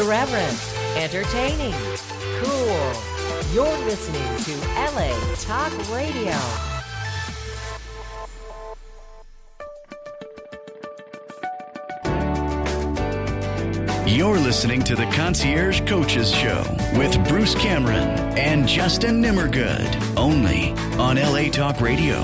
Irreverent, entertaining, cool. You're listening to LA Talk Radio. You're listening to the Concierge Coaches Show with Bruce Cameron and Justin Nimmergood, only on LA Talk Radio.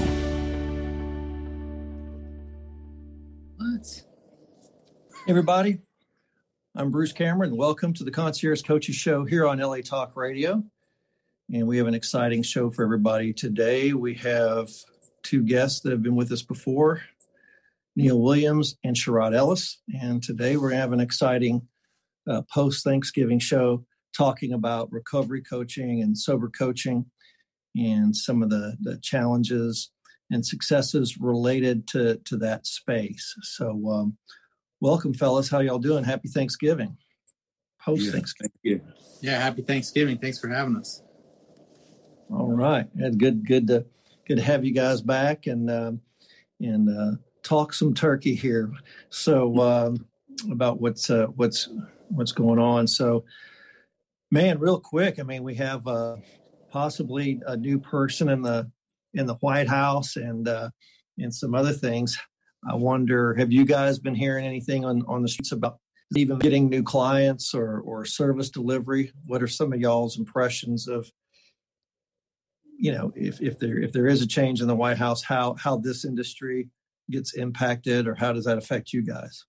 What? Hey everybody, I'm Bruce Cameron. Welcome to the Concierge Coaches Show here on LA Talk Radio. And we have an exciting show for everybody today. We have two guests that have been with us before, Neil Williams and Sherrod Ellis. And today we're going to have an exciting post-Thanksgiving show talking about recovery coaching and sober coaching and some of the challenges and successes related to that space. So welcome, fellas. How y'all doing? Happy Thanksgiving. Post-Thanksgiving. Yeah, happy Thanksgiving. Thanks for having us. All right. Good to have you guys back and talk some turkey here. So about what's going on. So, man, real quick. I mean, we have possibly a new person in the White House and some other things. I wonder, have you guys been hearing anything on the streets about even getting new clients or service delivery? What are some of y'all's impressions of, you know, if there is a change in the White House, how this industry gets impacted, or how does that affect you guys?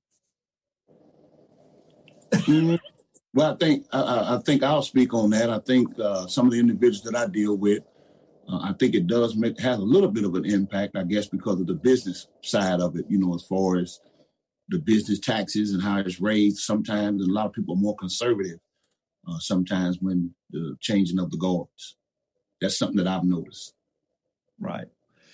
Well, I think I'll speak on that. I think some of the individuals that I deal with, I think it does have a little bit of an impact, I guess, because of the business side of it, you know, as far as the business taxes and how it's raised sometimes. And a lot of people are more conservative sometimes when the changing of the guards. That's something that I've noticed. Right.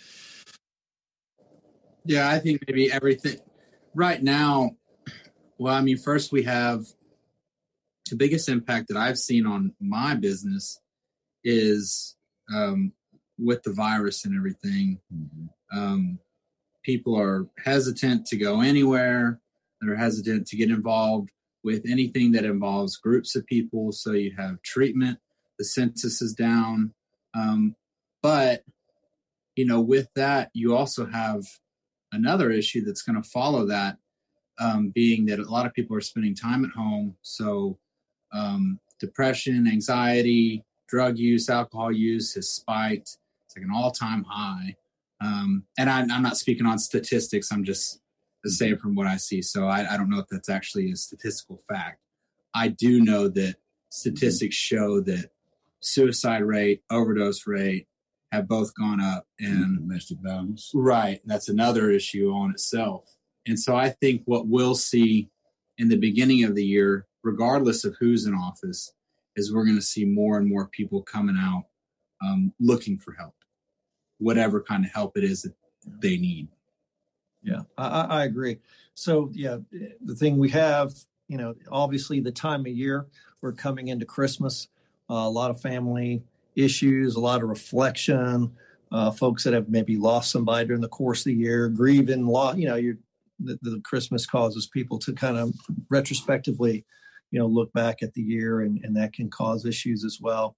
Yeah, I think maybe everything right now. Well, I mean, first we have the biggest impact that I've seen on my business is with the virus and everything. Mm-hmm. People are hesitant to go anywhere. They're hesitant to get involved with anything that involves groups of people. So you have treatment. The census is down. But, you know, with that, you also have another issue that's going to follow that, being that a lot of people are spending time at home. So depression, anxiety, drug use, alcohol use has spiked. It's like an all-time high. And I'm not speaking on statistics. I'm just saying from what I see. So I don't know if that's actually a statistical fact. I do know that statistics show that suicide rate, overdose rate have both gone up. And domestic violence. Right. That's another issue on itself. And so I think what we'll see in the beginning of the year, regardless of who's in office, is we're going to see more and more people coming out looking for help, whatever kind of help it is that they need. Yeah, I agree. So, yeah, the thing we have, you know, obviously the time of year, we're coming into Christmas, a lot of family issues, a lot of reflection, folks that have maybe lost somebody during the course of the year, grieving, you know, the Christmas causes people to kind of retrospectively, you know, look back at the year, and that can cause issues as well.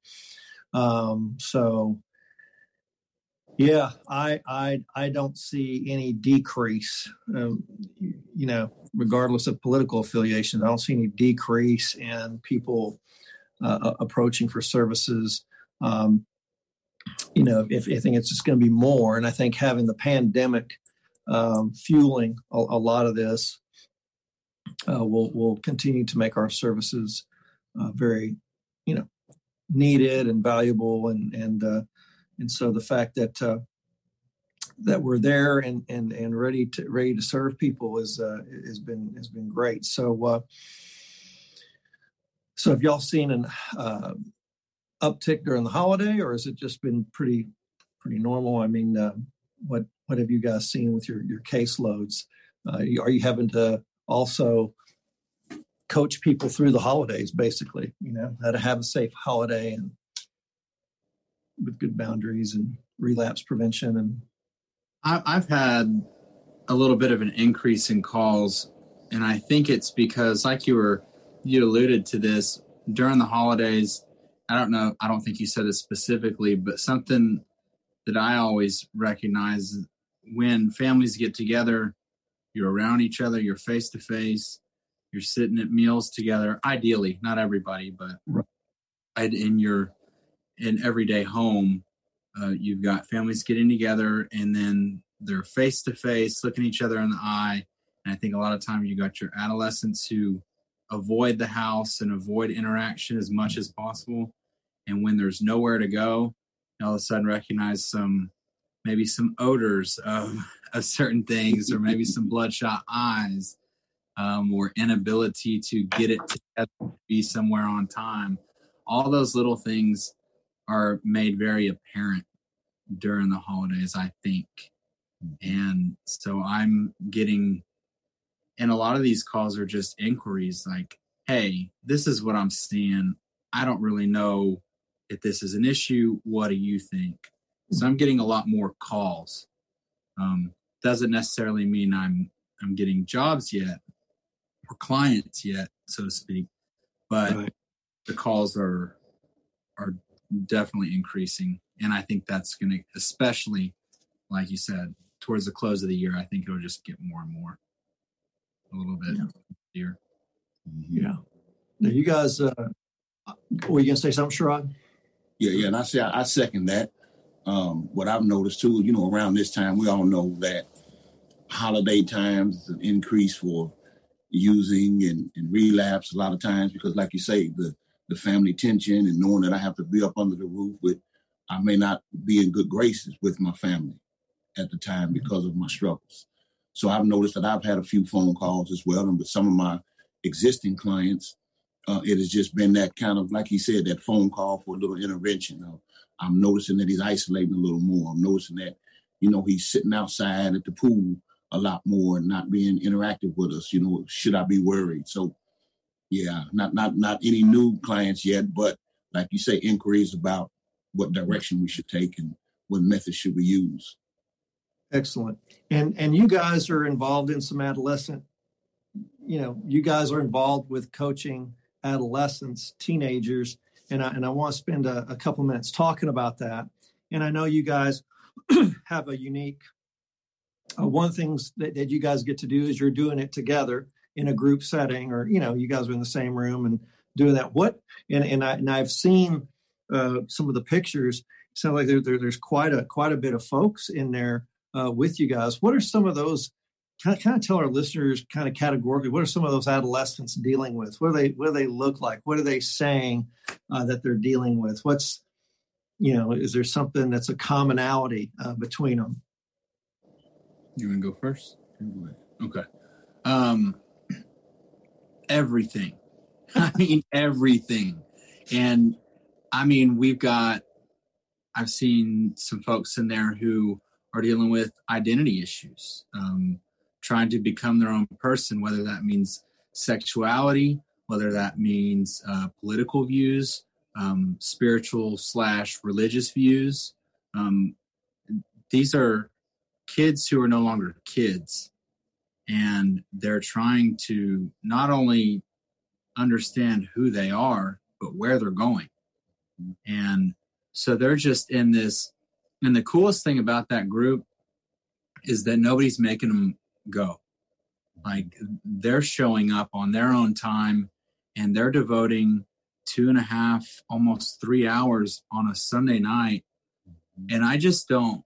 So, yeah, I don't see any decrease, you know, regardless of political affiliation. I don't see any decrease in people approaching for services. You know, if I think it's just going to be more, and I think having the pandemic fueling a lot of this will continue to make our services very, you know, needed and valuable, and so the fact that we're there and ready to serve people has been great. So have y'all seen an uptick during the holiday, or has it just been pretty normal? I mean, what have you guys seen with your caseloads? Are you having to also coach people through the holidays, basically, you know, how to have a safe holiday and with good boundaries and relapse prevention? And I've had a little bit of an increase in calls, and I think it's because, like you were you alluded to this during the holidays. I don't think you said it specifically, but something that I always recognize when families get together, you're around each other, you're face to face, you're sitting at meals together. Ideally, not everybody, but in your everyday home, you've got families getting together, and then they're face to face, looking each other in the eye. And I think a lot of times you got your adolescents who avoid the house and avoid interaction as much as possible. And when there's nowhere to go, you all of a sudden recognize maybe some odors of certain things, or maybe some bloodshot eyes, or inability to get it together, to be somewhere on time. All those little things are made very apparent during the holidays, I think. And so I'm getting, and a lot of these calls are just inquiries like, hey, this is what I'm seeing. I don't really know if this is an issue. What do you think? So I'm getting a lot more calls. Doesn't necessarily mean I'm getting jobs yet or clients yet, so to speak, but the calls are definitely increasing. And I think that's going to, especially like you said, towards the close of the year, I think it'll just get more and more a little bit here. Yeah. Now you guys, were you going to say something, Sherrod? Yeah. And I second that. What I've noticed too, around this time, we all know that holiday times is an increase for using and relapse a lot of times, because like you say, the family tension and knowing that I have to be up under the roof I may not be in good graces with my family at the time because of my struggles. So I've noticed that I've had a few phone calls as well. And with some of my existing clients, it has just been that kind of, like he said, that phone call for a little intervention. I'm noticing that he's isolating a little more. I'm noticing that, he's sitting outside at the pool a lot more and not being interactive with us. Should I be worried? So, yeah, not any new clients yet, but like you say, inquiries about what direction we should take and what methods should we use. Excellent. And you guys are involved in some adolescent, you guys are involved with coaching adolescents, teenagers, and I want to spend a couple minutes talking about that. And I know you guys have a unique, one of the things that you guys get to do is you're doing it together in a group setting, or, you guys are in the same room and doing that. And I've seen some of the pictures. It sounds like there's quite a bit of folks in there with you guys. What are some of those? Kind of tell our listeners kind of categorically, what are some of those adolescents dealing with? What do they look like? What are they saying that they're dealing with? What's, is there something that's a commonality between them? You want to go first? Okay. Everything. I mean, everything. And I mean, I've seen some folks in there who are dealing with identity issues, trying to become their own person, whether that means sexuality, whether that means political views, spiritual / religious views. These are kids who are no longer kids, and they're trying to not only understand who they are, but where they're going. And so they're just in this. And the coolest thing about that group is that nobody's making them go. Like, they're showing up on their own time, and they're devoting 2.5, almost 3 hours on a Sunday night. And I just don't,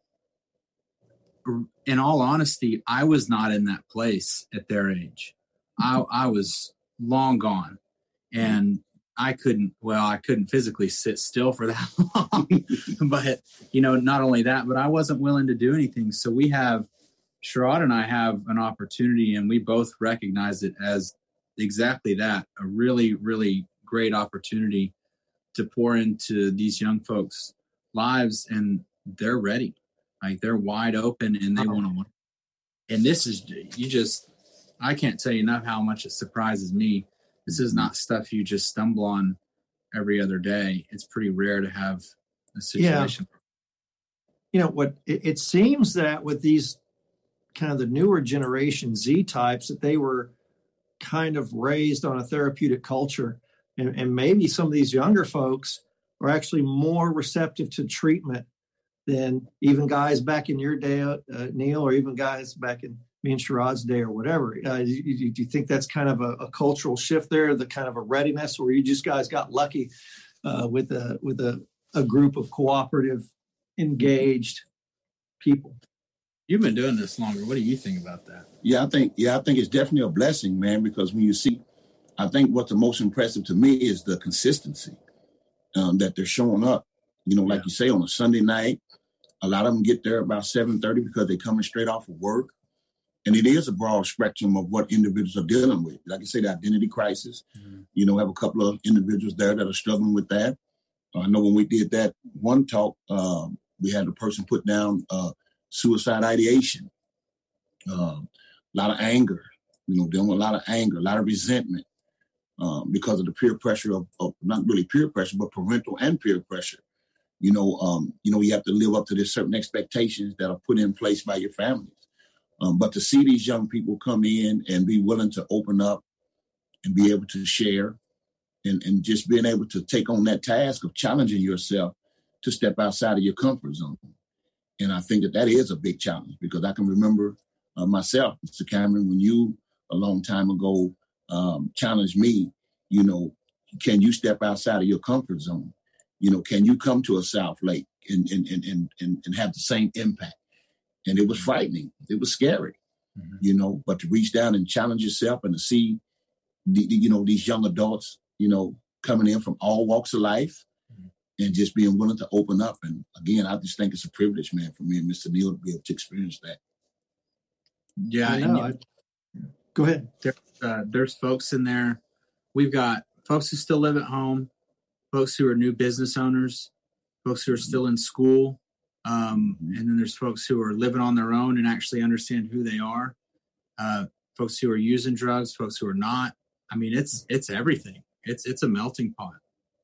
in all honesty, I was not in that place at their age. I was long gone, and I couldn't physically sit still for that long, but not only that, but I wasn't willing to do anything. So Sherrod and I have an opportunity, and we both recognize it as exactly that, a really, really great opportunity to pour into these young folks' lives, and they're ready. Like, they're wide open and they want to learn. And this is, I can't tell you enough how much it surprises me. This is not stuff you just stumble on every other day. It's pretty rare to have a situation. Yeah. It seems that with these kind of the newer generation Z types, that they were kind of raised on a therapeutic culture, and maybe some of these younger folks are actually more receptive to treatment than even guys back in your day, Neil, or even guys back in me and Sherrod's day or whatever. Do you think that's kind of a cultural shift there, the kind of a readiness, or you just guys got lucky with a group of cooperative, engaged people? You've been doing this longer. What do you think about that? I think it's definitely a blessing, man, because when you see, I think what's the most impressive to me is the consistency that they're showing up. Like you say, on a Sunday night, a lot of them get there about 7:30 because they're coming straight off of work. And it is a broad spectrum of what individuals are dealing with. Like I say, the identity crisis, have a couple of individuals there that are struggling with that. I know when we did that one talk, we had a person put down suicide ideation, a lot of anger, dealing with a lot of anger, a lot of resentment because of the peer pressure of not really peer pressure, but parental and peer pressure. You have to live up to the certain expectations that are put in place by your families. But to see these young people come in and be willing to open up and be able to share and just being able to take on that task of challenging yourself to step outside of your comfort zone. And I think that is a big challenge, because I can remember myself, Mr. Cameron, when you a long time ago challenged me, can you step outside of your comfort zone? Can you come to a South Lake and have the same impact? And it was frightening. It was scary, but to reach down and challenge yourself and to see, these young adults, coming in from all walks of life and just being willing to open up. And again, I just think it's a privilege, man, for me and Mr. Neil to be able to experience that. Yeah. Go ahead. There's folks in there. We've got folks who still live at home, folks who are new business owners, folks who are still in school. And then there's folks who are living on their own and actually understand who they are. Folks who are using drugs, folks who are not. I mean, it's everything. It's a melting pot.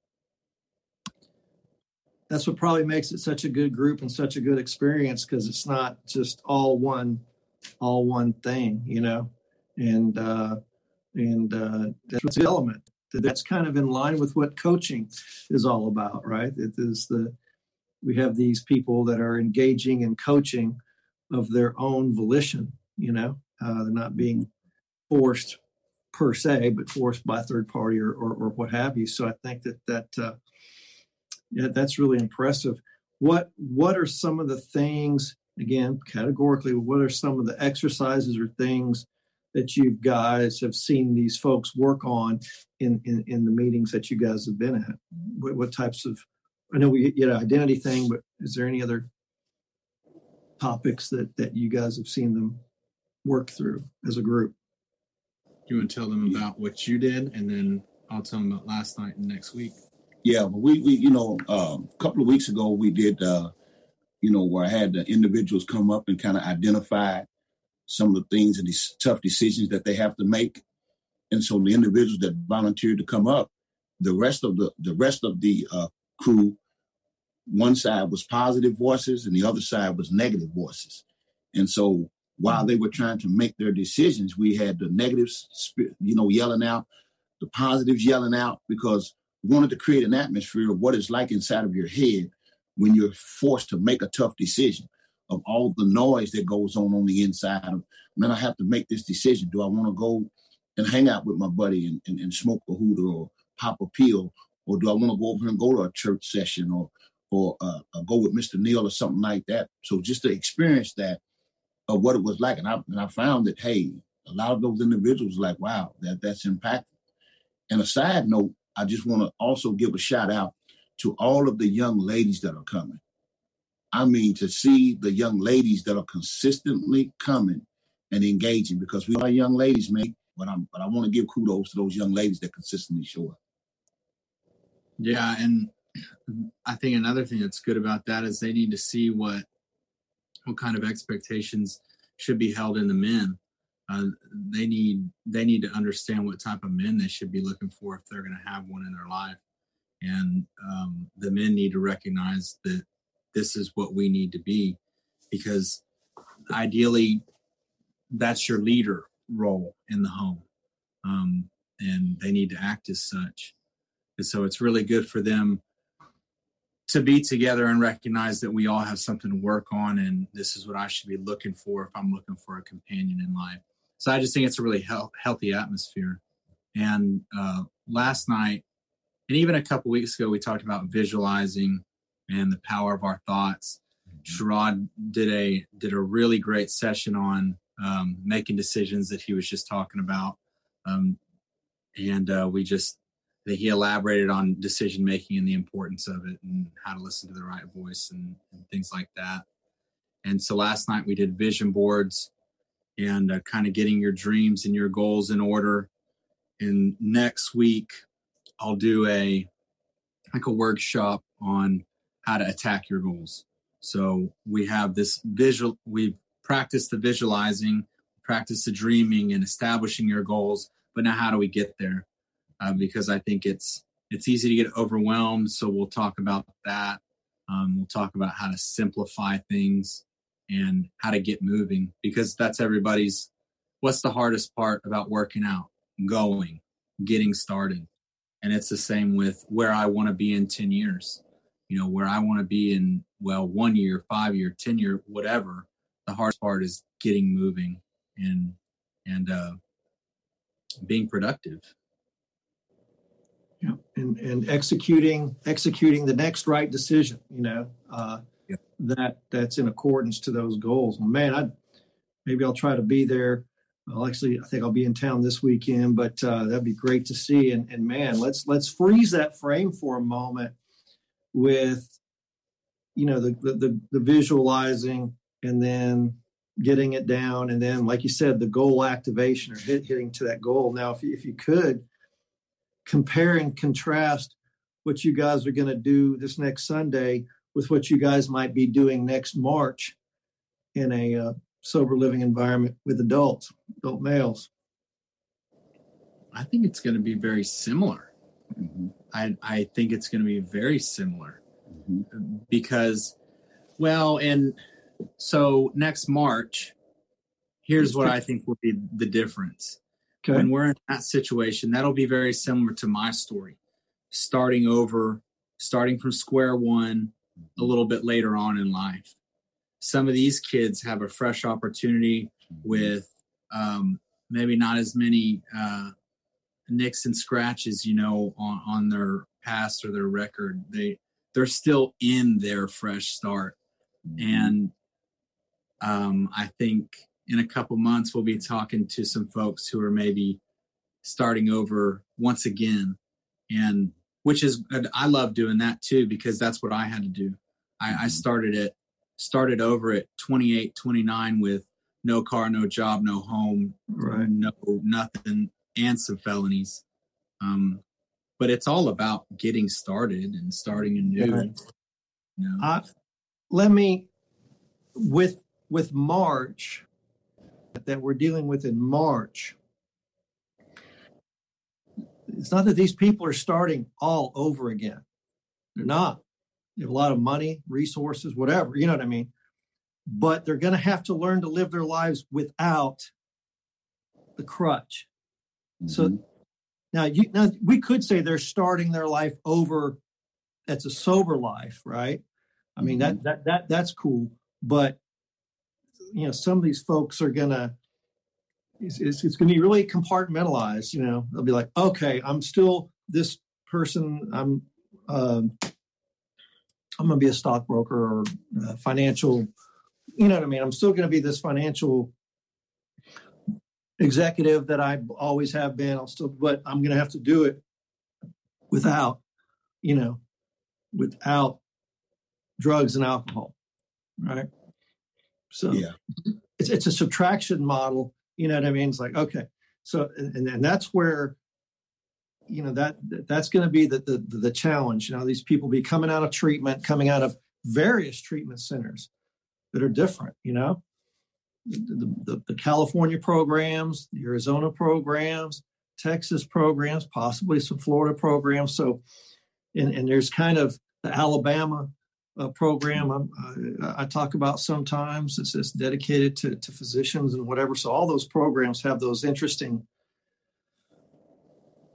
That's what probably makes it such a good group and such a good experience, because it's not just all one thing, and that's the element that's kind of in line with what coaching is all about, right? It is we have these people that are engaging in coaching of their own volition, they're not being forced per se, but forced by a third party or what have you. So I think that's really impressive. What are some of the things, again, categorically, what are some of the exercises or things that you guys have seen these folks work on in the meetings that you guys have been at? What types of, I know we get an identity thing, but is there any other topics that you guys have seen them work through as a group? You want to tell them about what you did, and then I'll tell them about last night and next week. Yeah, but we a couple of weeks ago we did, where I had the individuals come up and kind of identify some of the things and these tough decisions that they have to make. And so the individuals that volunteered to come up, the rest of the crew, one side was positive voices and the other side was negative voices. And so while they were trying to make their decisions, we had the negatives, yelling out, the positives yelling out, because we wanted to create an atmosphere of what it's like inside of your head when you're forced to make a tough decision, of all the noise that goes on the inside of, man, I have to make this decision. Do I want to go and hang out with my buddy and smoke a hooter or pop a pill? Or do I want to go over and go to a church session or go with Mr. Neil or something like that? So just to experience that of what it was like. And I found that, hey, a lot of those individuals were like, wow, that's impactful. And a side note, I just want to also give a shout out to all of the young ladies that are coming. I mean, to see the young ladies that are consistently coming and engaging, because we are young ladies, man. But I want to give kudos to those young ladies that consistently show up. Yeah, and I think another thing that's good about that is they need to see what kind of expectations should be held in the men. They need to understand what type of men they should be looking for if they're going to have one in their life. And the men need to recognize that this is what we need to be, because ideally that's your leader role in the home. and they need to act as such. And so it's really good for them to be together and recognize that we all have something to work on, and this is what I should be looking for if I'm looking for a companion in life. So I just think it's a really healthy atmosphere. And last night, and even a couple weeks ago, we talked about visualizing and the power of our thoughts. Sherrod did a really great session on making decisions that he was just talking about. He elaborated on decision making and the importance of it and how to listen to the right voice and things like that. And so last night we did vision boards and kind of getting your dreams and your goals in order. And next week I'll do a workshop on how to attack your goals. So we have this we practice the visualizing, practice the dreaming and establishing your goals. But now how do we get there? Because I think it's easy to get overwhelmed. So we'll talk about that. We'll talk about how to simplify things and how to get moving, because that's everybody's. What's the hardest part about working out? Getting started. And it's the same with where I want to be in 10 years, where I want to be in, 1 year, 5 year, 10 year, whatever. The hardest part is getting moving and being productive. Yeah, and executing the next right decision, that's in accordance to those goals. Well, man, maybe I'll try to be there. I think I'll be in town this weekend, but that'd be great to see. And man, let's freeze that frame for a moment with, the visualizing and then getting it down, and then, like you said, the goal activation or hitting to that goal. Now, if you could compare and contrast what you guys are going to do this next Sunday with what you guys might be doing next March in a sober living environment with adult males. I think it's going to be very similar. Mm-hmm. I think it's going to be very similar because, and so next March, here's what I think will be the difference. Okay. When we're in that situation, that'll be very similar to my story. Starting from square one a little bit later on in life. Some of these kids have a fresh opportunity with maybe not as many nicks and scratches, on their past or their record. They're still in their fresh start. And I think in a couple months, we'll be talking to some folks who are maybe starting over once again. And which is, I love doing that too, because that's what I had to do. I started over at 28, 29 with no car, no job, no home, right. No nothing, and some felonies. But it's all about getting started and starting anew. Let me, with March, that we're dealing with in March, it's not that these people are starting all over again. They're not. They have a lot of money, resources, whatever, you know what I mean? But they're going to have to learn to live their lives without the crutch. Mm-hmm. So now we could say they're starting their life over. That's a sober life, right? I mean, that's cool. But, some of these folks are going to, it's going to be really compartmentalized. They'll be like, okay, I'm still this person. I'm going to be a stockbroker or financial, you know what I mean? I'm still going to be this financial executive that I always have been. But I'm going to have to do it without drugs and alcohol. Right. So it's a subtraction model. You know what I mean? It's like, okay. So, and that's where, that's going to be the challenge. These people be coming out of treatment, coming out of various treatment centers that are different, the California programs, the Arizona programs, Texas programs, possibly some Florida programs. So, and there's kind of the Alabama program I talk about sometimes. It's dedicated to physicians and whatever. So all those programs have those interesting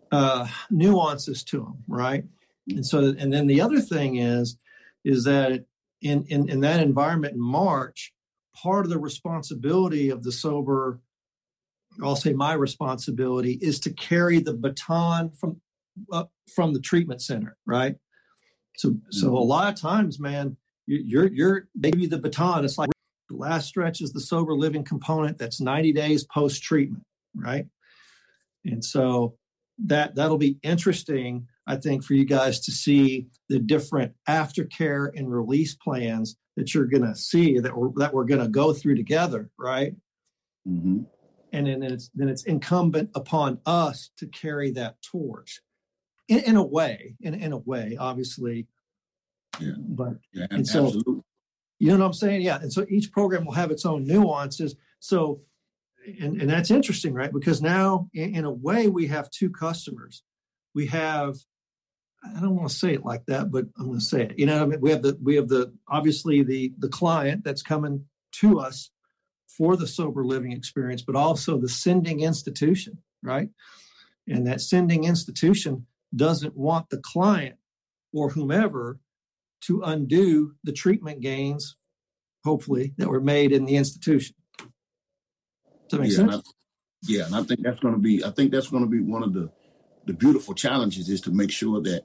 nuances to them, right? And so, and then the other thing is that in that environment in March, part of the responsibility of the sober, I'll say my responsibility, is to carry the baton from the treatment center, right? So a lot of times, man, you're maybe the baton. It's like the last stretch is the sober living component. That's 90 days post treatment, right? And so that'll be interesting, I think, for you guys to see the different aftercare and release plans that you're going to see that we're going to go through together, right? Mm-hmm. And then it's incumbent upon us to carry that torch in a way, obviously. Yeah. But yeah, and so, absolutely. You know what I'm saying? Yeah. And so each program will have its own nuances. So, and that's interesting, right? Because now, in a way, we have two customers. We have, I don't want to say it like that, but I'm going to say it. You know what I mean? We have the obviously the client that's coming to us for the sober living experience, but also the sending institution, right? And that sending institution doesn't want the client or whomever to undo the treatment gains, hopefully, that were made in the institution. Does that make sense? And I think that's going to be one of the beautiful challenges, is to make sure that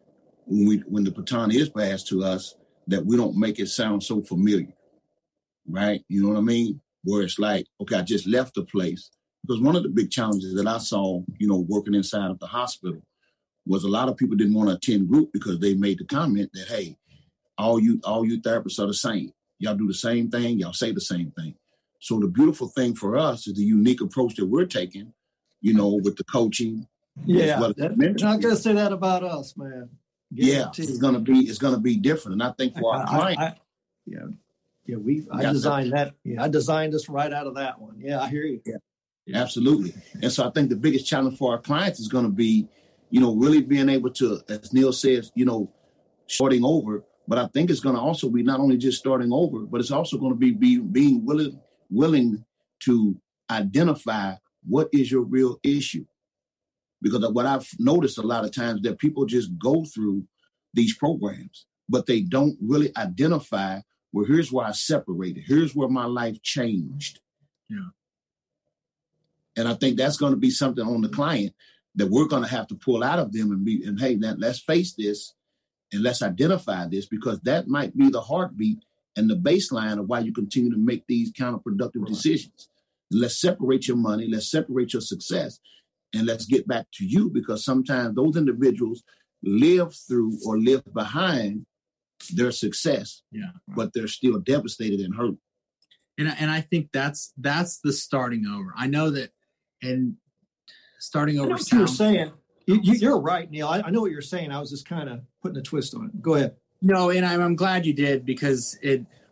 when the baton is passed to us, that we don't make it sound so familiar, right? You know what I mean? Where it's like, okay, I just left the place. Because one of the big challenges that I saw, working inside of the hospital, was a lot of people didn't want to attend group because they made the comment that, hey, all you therapists are the same. Y'all do the same thing. Y'all say the same thing. So the beautiful thing for us is the unique approach that we're taking, with the coaching. Yeah, you're not going to say that about us, man. Guaranteed. It's gonna be different. And I think for our client, I designed that. Yeah, I designed this right out of that one. Yeah, I hear you. Yeah, absolutely. And so I think the biggest challenge for our clients is going to be, really being able to, as Neil says, starting over. But I think it's going to also be not only just starting over, but it's also going to be being willing to identify what is your real issue. Because what I've noticed a lot of times that people just go through these programs, but they don't really identify, well, here's where I separated. Here's where my life changed. Yeah. And I think that's going to be something on the client that we're going to have to pull out of them and hey, let's face this and let's identify this, because that might be the heartbeat and the baseline of why you continue to make these counterproductive decisions. Let's separate your money. Let's separate your success. And let's get back to you, because sometimes those individuals live through or live behind their success, but they're still devastated and hurt. And I think that's the starting over. I know that, and starting over. You're saying you're right, Neil. I know what you're saying. I was just kind of putting a twist on it. Go ahead. No, and I'm glad you did, because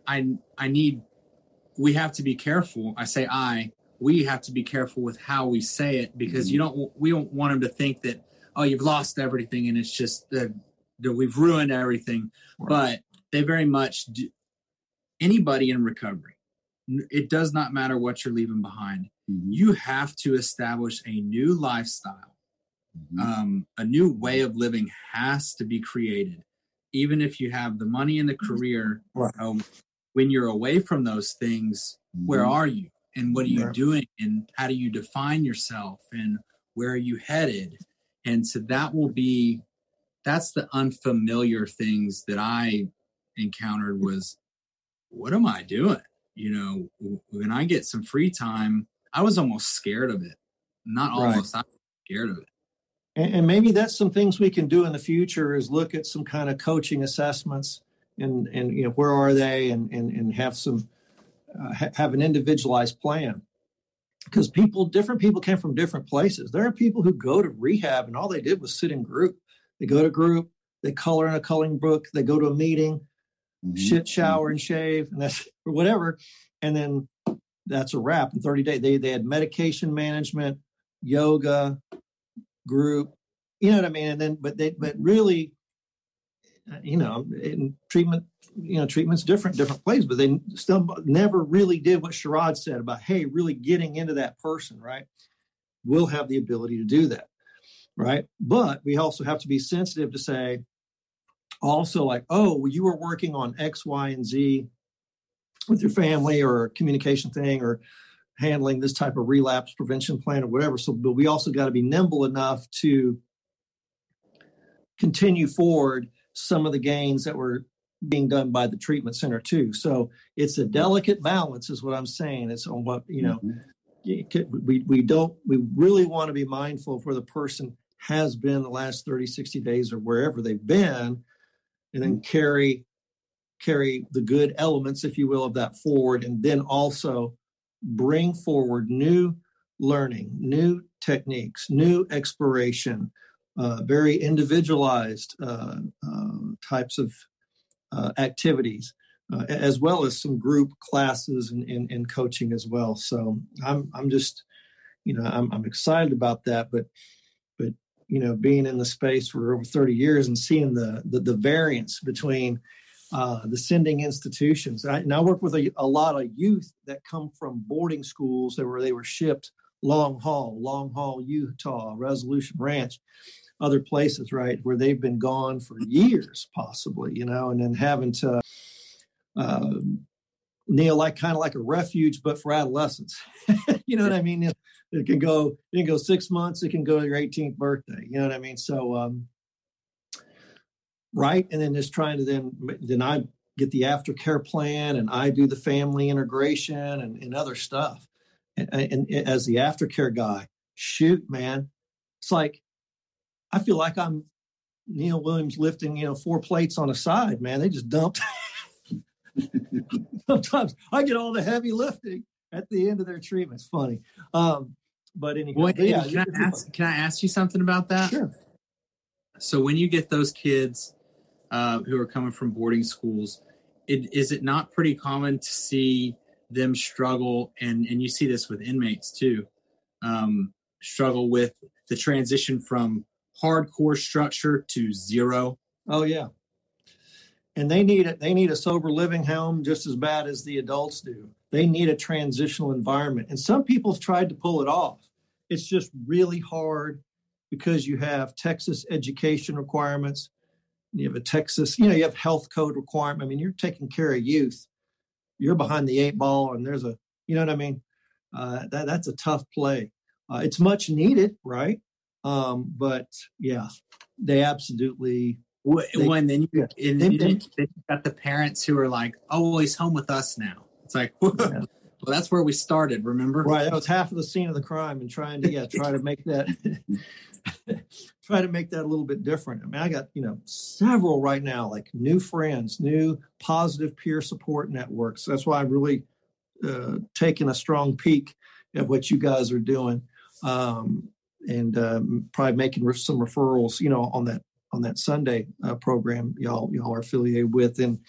we have to be careful. We have to be careful with how we say it, because we don't want them to think that, oh, you've lost everything and it's just that we've ruined everything. Right. But they very much do. Anybody in recovery, it does not matter what you're leaving behind. Mm-hmm. You have to establish a new lifestyle. Mm-hmm. A new way of living has to be created. Even if you have the money and the career, right. When you're away from those things, where are you? And what are you doing? And how do you define yourself? And where are you headed? And so that's the unfamiliar things that I encountered was, what am I doing? When I get some free time, I was almost scared of it. Not almost, I was scared of it. And maybe that's some things we can do in the future, is look at some kind of coaching assessments and where are they, and have some, have an individualized plan, because different people came from different places. There are people who go to rehab and all they did was sit in group. They go to group, they color in a coloring book, they go to a meeting, shit, shower, and shave, and that's or whatever. And then that's a wrap. In 30 days, they had medication management, yoga, group, you know what I mean? And then, but really, in treatment, treatment's different places, but they still never really did what Sherrod said about, hey, really getting into that person, right? We'll have the ability to do that. right? But we also have to be sensitive to say, also like, oh, well, you were working on X, Y, and Z with your family or a communication thing or handling this type of relapse prevention plan or whatever. So, but we also got to be nimble enough to continue forward some of the gains that were being done by the treatment center too. So it's a delicate balance is what I'm saying. It's on what, we really want to be mindful of where the person has been the last 30, 60 days or wherever they've been, and then carry the good elements, if you will, of that forward, and then also bring forward new learning, new techniques, new exploration, very individualized types of activities, as well as some group classes and coaching as well. So I'm just, I'm excited about that, but being in the space for over 30 years and seeing the variance between the sending institutions. I work with a lot of youth that come from boarding schools they were shipped long haul, Utah, Resolution Ranch, other places, right, where they've been gone for years, possibly, and then having to kneel kind of like a refuge, but for adolescents. You know what I mean? It can go 6 months. It can go to your 18th birthday. You know what I mean? So, right. And then just trying to then I get the aftercare plan and I do the family integration and other stuff. And as the aftercare guy, shoot, man, it's like, I feel like I'm Neil Williams lifting, 4 plates on a side, man. They just dumped. Sometimes I get all the heavy lifting at the end of their treatment. It's funny. But anyway, can I ask you something about that? Sure. So when you get those kids who are coming from boarding schools, is it not pretty common to see them struggle, and you see this with inmates too, struggle with the transition from hardcore structure to zero? Oh yeah. And they need a sober living home just as bad as the adults do. They need a transitional environment. And some people have tried to pull it off. It's just really hard because you have Texas education requirements. You have a Texas, you have health code requirement. I mean, you're taking care of youth. You're behind the 8 ball, and there's a, you know what I mean? That's a tough play. It's much needed, right? But yeah, they absolutely. Then you got the parents who are like, "Oh, well, he's home with us now." It's like, well, that's where we started. Remember? Right. That was half of the scene of the crime, and try to make that a little bit different. I mean, I got several right now, like new friends, new positive peer support networks. That's why I'm really taking a strong peek at what you guys are doing, and probably making some referrals, on that Sunday program y'all are affiliated with, and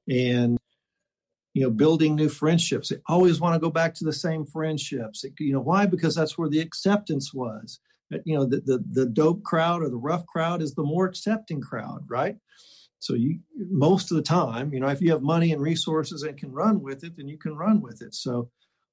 building new friendships. They always want to go back to the same friendships. Why? Because that's where the acceptance was. The dope crowd or the rough crowd is the more accepting crowd, right? So most of the time, if you have money and resources and can run with it, then you can run with it. So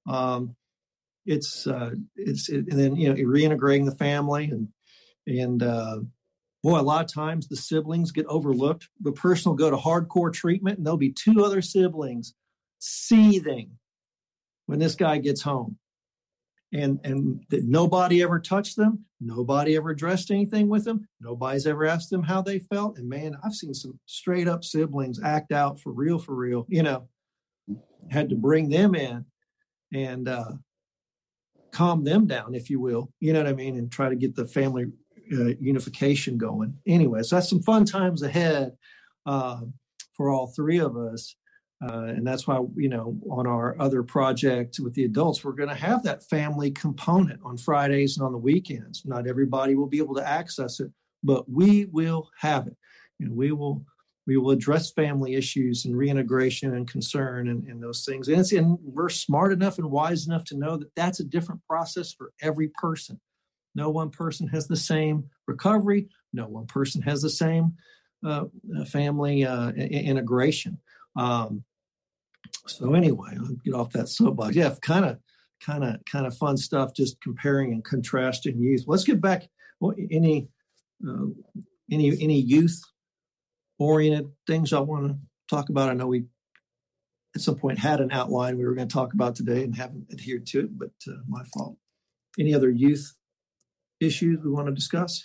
it's and then reintegrating the family and boy, a lot of times the siblings get overlooked. The person will go to hardcore treatment and there'll be 2 other siblings seething when this guy gets home. And nobody ever touched them. Nobody ever addressed anything with them. Nobody's ever asked them how they felt. And man, I've seen some straight up siblings act out for real. Had to bring them in and calm them down, if you will. You know what I mean? And try to get the family unification going. Anyways, that's some fun times ahead for all 3 of us. And that's why, on our other project with the adults, we're going to have that family component on Fridays and on the weekends. Not everybody will be able to access it, but we will have it. And we will address family issues and reintegration and concern and those things. And we're smart enough and wise enough to know that that's a different process for every person. No one person has the same recovery. No one person has the same family integration. So anyway, I'll get off that soapbox. Yeah, kind of fun stuff, just comparing and contrasting youth. Let's get back Well, any youth oriented things I want to talk about? I know we at some point had an outline we were going to talk about today and haven't adhered to it, but my fault. Any other youth issues we want to discuss?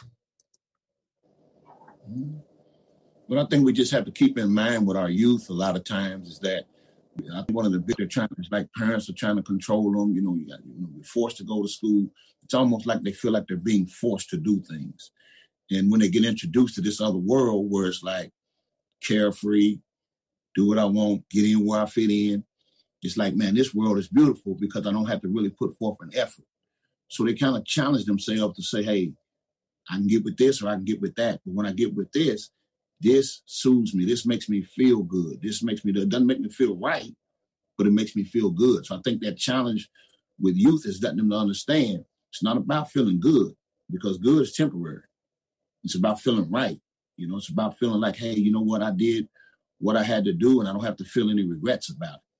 But I think we just have to keep in mind with our youth a lot of times is that I think one of the bigger challenges, like parents are trying to control them. You're forced to go to school. It's almost like they feel like they're being forced to do things. And when they get introduced to this other world where it's like carefree, do what I want, get in where I fit in, it's like, man, this world is beautiful because I don't have to really put forth an effort. So they kind of challenge themselves to say, hey, I can get with this or I can get with that. But when I get with this soothes me. This makes me feel good. It doesn't make me feel right, but it makes me feel good. So I think that challenge with youth is letting them to understand it's not about feeling good because good is temporary. It's about feeling right. It's about feeling like, hey, you know what? I did what I had to do and I don't have to feel any regrets about it.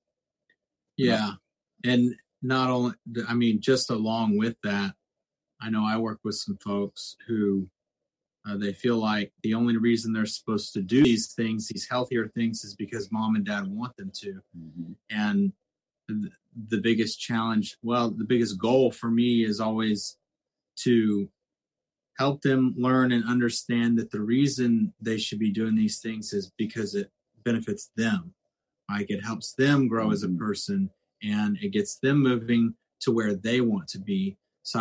Yeah. And not only, just along with that, I know I work with some folks who they feel like the only reason they're supposed to do these things, these healthier things, is because mom and dad want them to. Mm-hmm. And the biggest challenge, the biggest goal for me is always to help them learn and understand that the reason they should be doing these things is because it benefits them. Like it helps them grow as a person and it gets them moving to where they want to be. So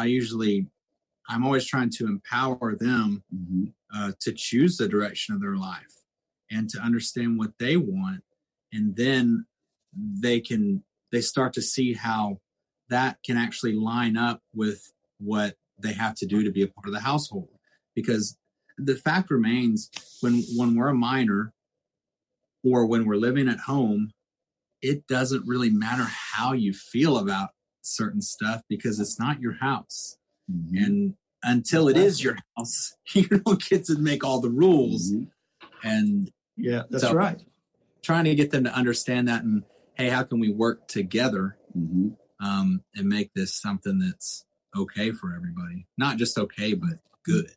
I'm always trying to empower them to choose the direction of their life and to understand what they want. And then they start to see how that can actually line up with what they have to do to be a part of the household. Because the fact remains, when we're a minor or when we're living at home, it doesn't really matter how you feel about certain stuff because it's not your house. Mm-hmm. And until it is your house, you don't get to make all the rules. Mm-hmm. And yeah, that's right. Trying to get them to understand that and, hey, how can we work together and make this something that's okay for everybody? Not just okay, but good.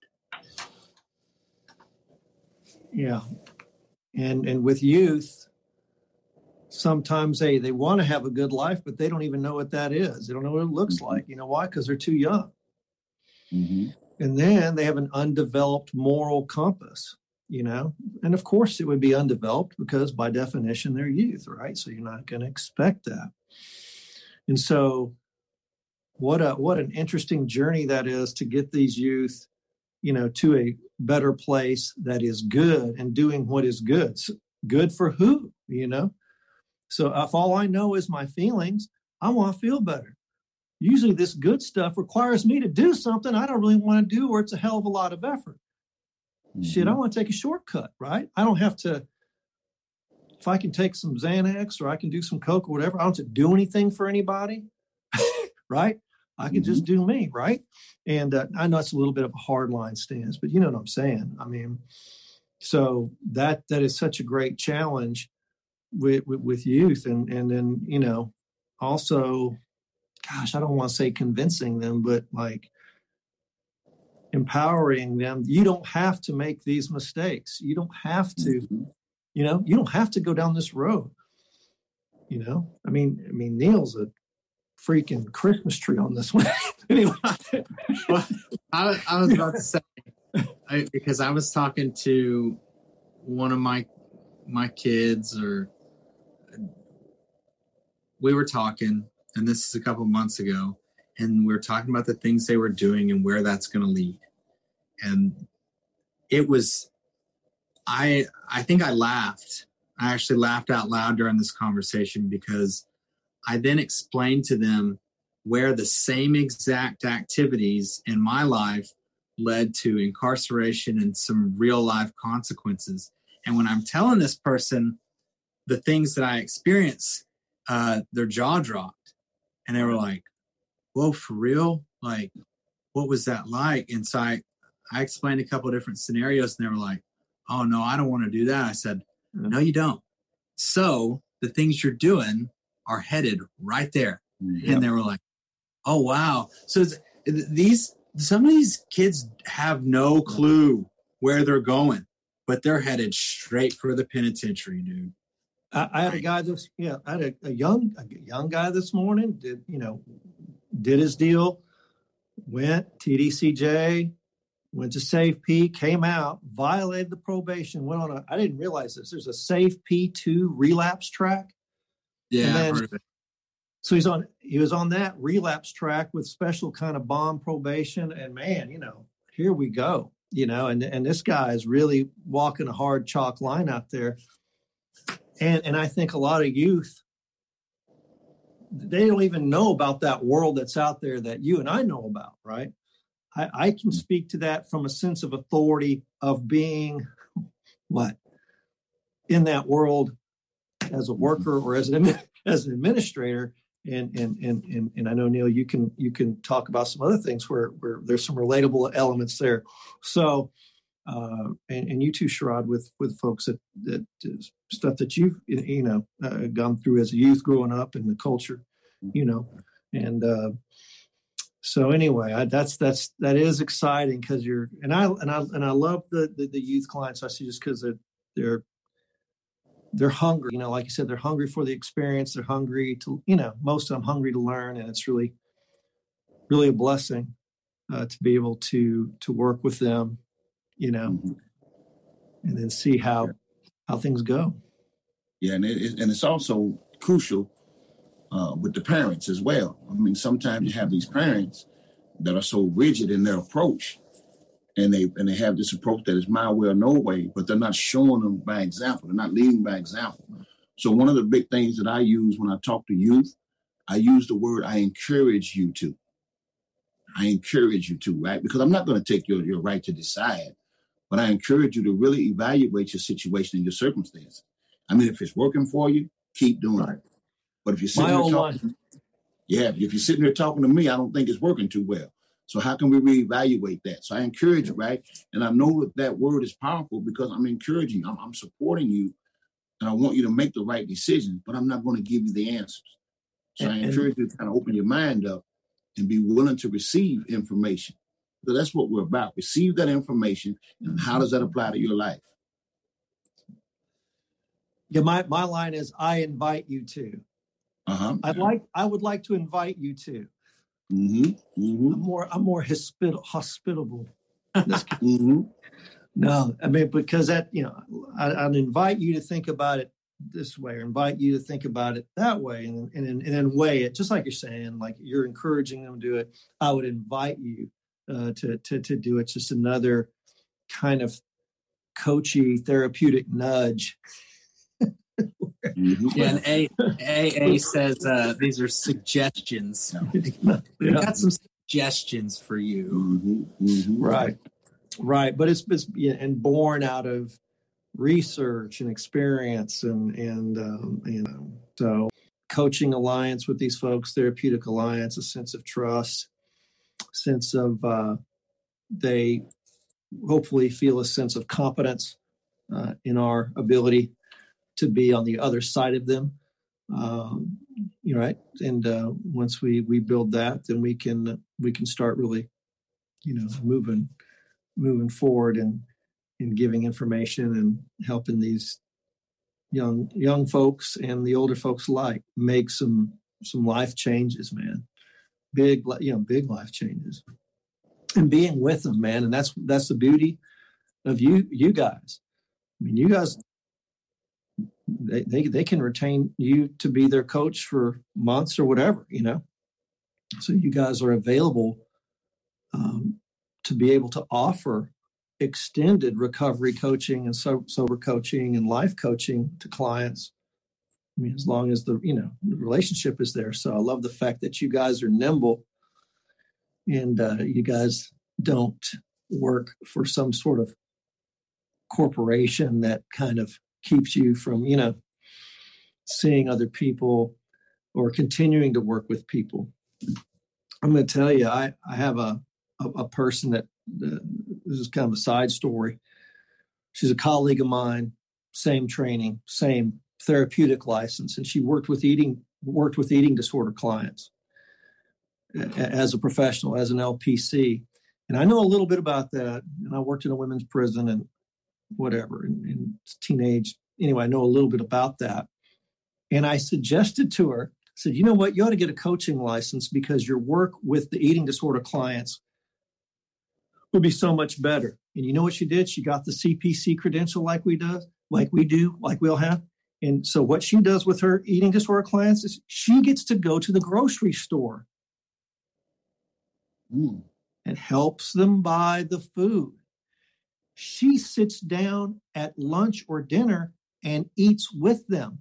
Yeah. And with youth, sometimes they want to have a good life, but they don't even know what that is. They don't know what it looks like. You know why? Because they're too young. Mm-hmm. And then they have an undeveloped moral compass, and of course it would be undeveloped because by definition they're youth, right? So you're not going to expect that. And so what an interesting journey that is to get these youth, to a better place that is good and doing what is good. So good for who, So if all I know is my feelings, I want to feel better. Usually this good stuff requires me to do something I don't really want to do or it's a hell of a lot of effort. Mm-hmm. Shit, I want to take a shortcut, right? I don't have to, if I can take some Xanax or I can do some Coke or whatever, I don't have to do anything for anybody, right? I can just do me, right? And I know it's a little bit of a hardline stance, but you know what I'm saying. So that is such a great challenge with youth. And then, also, gosh, I don't want to say convincing them, but like empowering them. You don't have to make these mistakes. You don't have to, you don't have to go down this road. Neil's a freaking Christmas tree on this one. Anyway. Well, I was about to say, because I was talking to one of my kids, or we were talking, and this is a couple months ago, and we were talking about the things they were doing and where that's going to lead. And it was, I think I laughed. I actually laughed out loud during this conversation because I then explained to them where the same exact activities in my life led to incarceration and some real life consequences. And when I'm telling this person the things that I experienced, their jaw dropped. And they were like, whoa, for real? Like, what was that like? And so I explained a couple of different scenarios, and they were like, oh, no, I don't want to do that. I said, no, you don't. So the things you're doing are headed right there. Mm-hmm. And they were like, oh, wow. So these some of these kids have no clue where they're going, but they're headed straight for the penitentiary, dude. I had a guy I had a young guy this morning, did his deal, went TDCJ, went to Safe P, came out, violated the probation, went on I didn't realize this. There's a Safe P2 relapse track. Yeah, I've heard of it. So he was on that relapse track with special kind of bond probation, and man, here we go, and this guy is really walking a hard chalk line out there. And I think a lot of youth, they don't even know about that world that's out there that you and I know about, right? I can speak to that from a sense of authority of being in that world as a worker or as an administrator. And I know, Neil, you can talk about some other things where there's some relatable elements there. So, and you too, Sherrod, with folks that stuff that you've gone through as a youth growing up in the culture, and so anyway, that is exciting because I love the youth clients I see just because they're hungry, like you said, they're hungry for the experience. They're hungry to, most of them hungry to learn, and it's really, really a blessing to be able to work with them, and then see how things go. Yeah, and it's also crucial with the parents as well. I mean, sometimes you have these parents that are so rigid in their approach, and they have this approach that is my way or no way, but they're not showing them by example. They're not leading by example. So one of the big things that I use when I talk to youth, I use the word I encourage you to. I encourage you to, right? Because I'm not going to take your right to decide, but I encourage you to really evaluate your situation and your circumstance. I mean, if it's working for you, keep doing it. But if you're sitting there talking, if you're sitting there talking to me, I don't think it's working too well. So how can we reevaluate that? So I encourage you, right? And I know that word is powerful because I'm encouraging you. I'm supporting you, and I want you to make the right decision, but I'm not going to give you the answers. So I encourage you to kind of open your mind up and be willing to receive information. So that's what we're about. Receive that information, and how does that apply to your life? Yeah, my line is, I invite you to. I would like to invite you to. I'm more hospitable. No, I mean, because that, I'd invite you to think about it this way, or invite you to think about it that way, and then weigh it, just like you're saying, like you're encouraging them to do it. I would invite you to do it. Just another kind of coachy, therapeutic nudge. Yeah, and AA says these are suggestions. We've got some suggestions for you. Right. But it's and born out of research and experience, and so coaching alliance with these folks, therapeutic alliance, a sense of trust, sense of they hopefully feel a sense of competence in our ability to be on the other side of them, right? And once we build that, then we can start really, moving forward and giving information and helping these young folks and the older folks alike make some life changes, man. Big life changes, and being with them, man. And that's the beauty of you guys. I mean, you guys. They can retain you to be their coach for months or whatever, So you guys are available to be able to offer extended recovery coaching and sober coaching and life coaching to clients. I mean, as long as the relationship is there. So I love the fact that you guys are nimble, and you guys don't work for some sort of corporation that kind of keeps you from, seeing other people or continuing to work with people. I'm going to tell you, I have a person that, this is kind of a side story. She's a colleague of mine, same training, same therapeutic license, and she worked with eating disorder clients as a professional, as an LPC. And I know a little bit about that. And I worked in a women's prison and whatever, in teenage. Anyway, I know a little bit about that. And I suggested to her, I said, you know what, you ought to get a coaching license because your work with the eating disorder clients would be so much better. And you know what she did? She got the CPC credential like we all have. And so what she does with her eating disorder clients is she gets to go to the grocery store and helps them buy the food. She sits down at lunch or dinner and eats with them.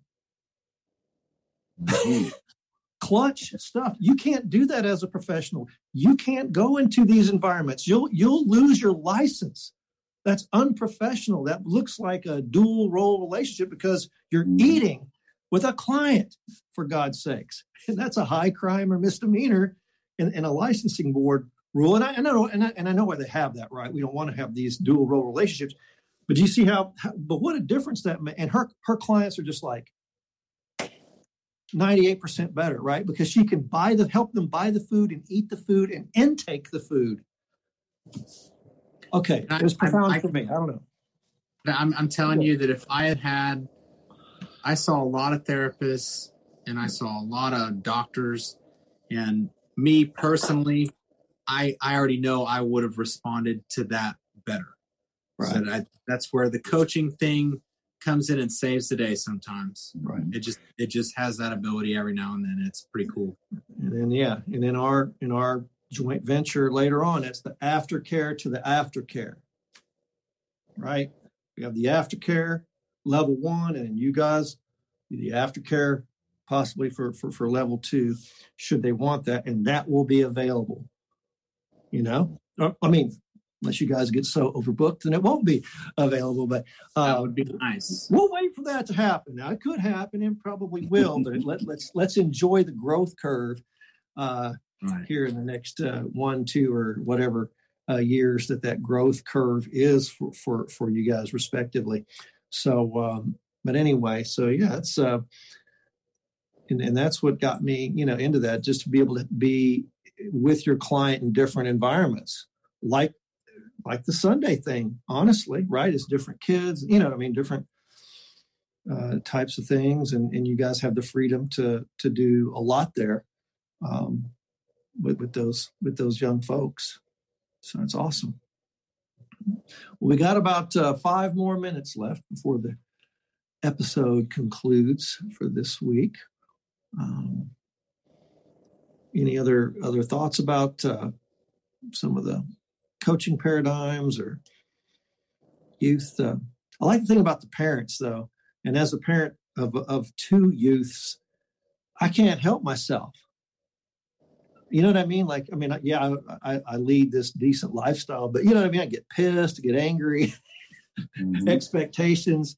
Clutch stuff. You can't do that as a professional. You can't go into these environments. You'll lose your license. That's unprofessional. That looks like a dual role relationship because you're eating with a client, for God's sakes. And that's a high crime or misdemeanor in a licensing board rule. And I know why they have that, right? We don't want to have these dual role relationships. But you see but what a difference that made. And her clients are just like 98% better, right? Because she can help them buy the food and eat the food and intake the food. Okay, it was profound for me. I don't know. I'm telling you that if I I saw a lot of therapists and I saw a lot of doctors, and me personally, I already know I would have responded to that better. Right. So that's where the coaching thing comes in and saves the day sometimes. Right. It just has that ability every now and then. It's pretty cool. And then in our joint venture later on, it's the aftercare to the aftercare. Right? We have the aftercare level 1, and you guys do the aftercare possibly for level 2, should they want that, and that will be available. I mean, unless you guys get so overbooked, then it won't be available. But that would be nice. We'll wait for that to happen. Now, it could happen and probably will, but let's enjoy the growth curve here in the next 1, 2, or whatever years that growth curve is for you guys respectively. So, but anyway, so yeah, it's and that's what got me, into that, just to be able to be with your client in different environments, like the Sunday thing, honestly, right? It's different kids, different types of things. And you guys have the freedom to do a lot there with those young folks. So it's awesome. Well, we got about 5 more minutes left before the episode concludes for this week. Any other thoughts about some of the coaching paradigms or youth? I like to think about the parents, though. And as a parent of 2 youths, I can't help myself. You know what I mean? I lead this decent lifestyle, but you know what I mean? I get pissed, I get angry, expectations,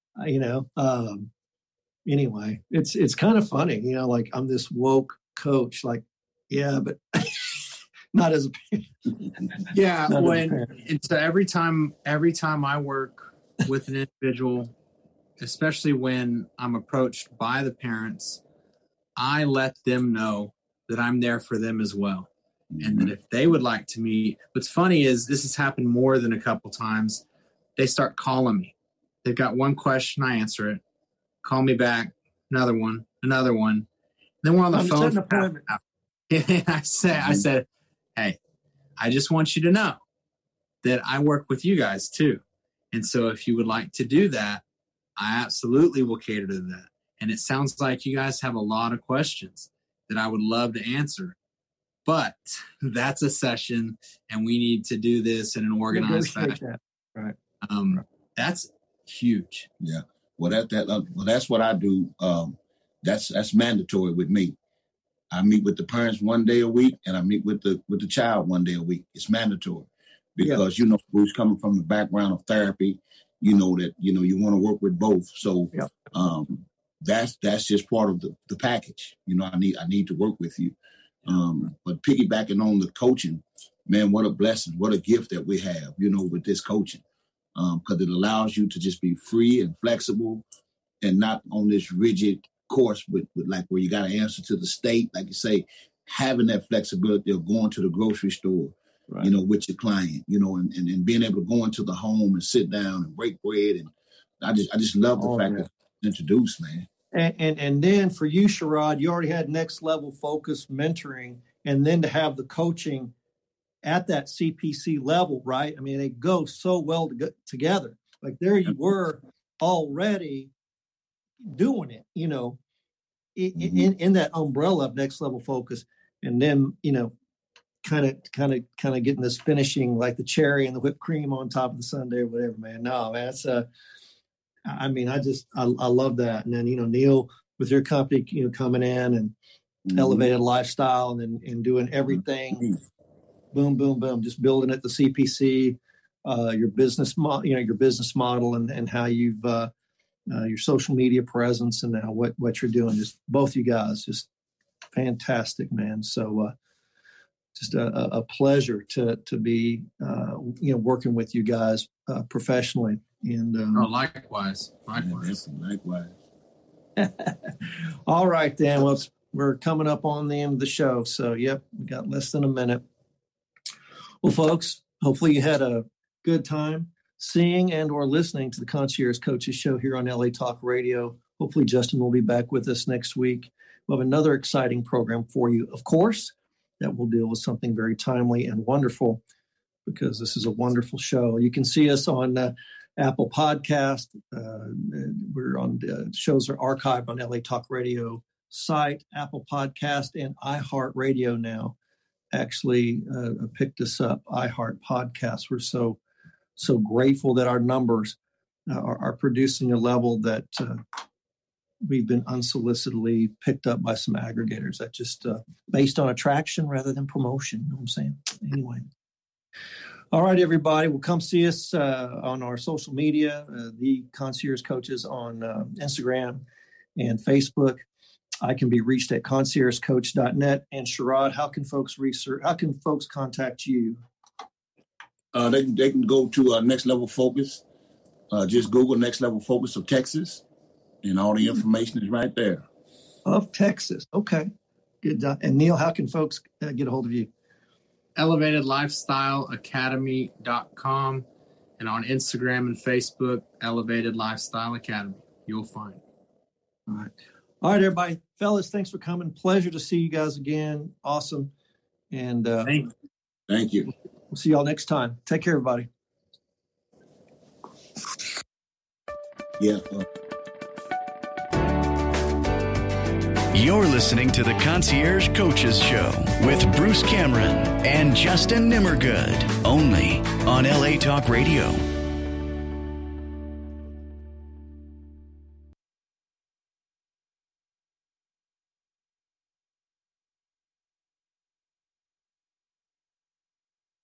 anyway, it's kind of funny, I'm this woke coach, but not as a parent. Yeah. And so every time I work with an individual, especially when I'm approached by the parents, I let them know that I'm there for them as well. And that if they would like to meet, what's funny is this has happened more than a couple times. They start calling me. They've got one question, I answer it. Call me back, another one. Then we're on the phone. And I said, hey, I just want you to know that I work with you guys too. And so if you would like to do that, I absolutely will cater to that. And it sounds like you guys have a lot of questions that I would love to answer. But that's a session, and we need to do this in an organized fashion. Right. That's huge. Yeah. Well, that's what I do. That's mandatory with me. I meet with the parents 1 day a week, and I meet with the child 1 day a week. It's mandatory because Bruce, coming from the background of therapy, you want to work with both. So that's just part of the package. I need to work with you. But piggybacking on the coaching, man, what a blessing, what a gift that we have, with this coaching, because it allows you to just be free and flexible and not on this rigid course with where you got to answer to the state, like you say, having that flexibility of going to the grocery store, right. With your client, and being able to go into the home and sit down and break bread. And I just love the fact that it's introduced, man. And then for you, Sherrod, you already had next level focus mentoring, and then to have the coaching at that CPC level, right? I mean, they go so well together. Like there you were already doing it, in that umbrella of next level focus, and then kind of getting this finishing like the cherry and the whipped cream on top of the sundae or whatever, man. No, man, that's I love that. And then Neil with your company, coming in and elevated lifestyle and doing everything, boom, boom, boom, just building it, the CPC, your business model and how you've your social media presence and now what you're doing. Just both you guys, just fantastic, man. So just a pleasure to be working with you guys professionally. And likewise. All right, Dan. Well, we're coming up on the end of the show, so we got less than a minute. Well, folks, hopefully you had a good time seeing and or listening to the Concierge Coaches Show here on LA Talk Radio. Hopefully Justin will be back with us next week. We'll have another exciting program for you, of course, that will deal with something very timely and wonderful, because this is a wonderful show. You can see us on Apple Podcast. We're on shows are archived on LA Talk Radio site, Apple Podcast, and iHeartRadio now actually picked us up, iHeart Podcast. We're so grateful that our numbers are producing a level that we've been unsolicitedly picked up by some aggregators that just based on attraction rather than promotion. You know what I'm saying? Anyway. All right, everybody. Well, come see us on our social media, the Concierge Coaches on Instagram and Facebook. I can be reached at conciergecoach.net. And Sherrod, how can folks contact you? They can go to Next Level Focus. Just Google Next Level Focus of Texas, and all the information is right there. Of Texas. Okay. Good. And Neil, how can folks get a hold of you? ElevatedLifestyleAcademy.com, and on Instagram and Facebook, Elevated Lifestyle Academy. You'll find it. All right, everybody. Fellas, thanks for coming. Pleasure to see you guys again. Awesome. And thank you. We'll see y'all next time. Take care, everybody. Yeah. You're listening to the Concierge Coaches Show with Bruce Cameron and Justin Nimmergood, only on LA Talk Radio.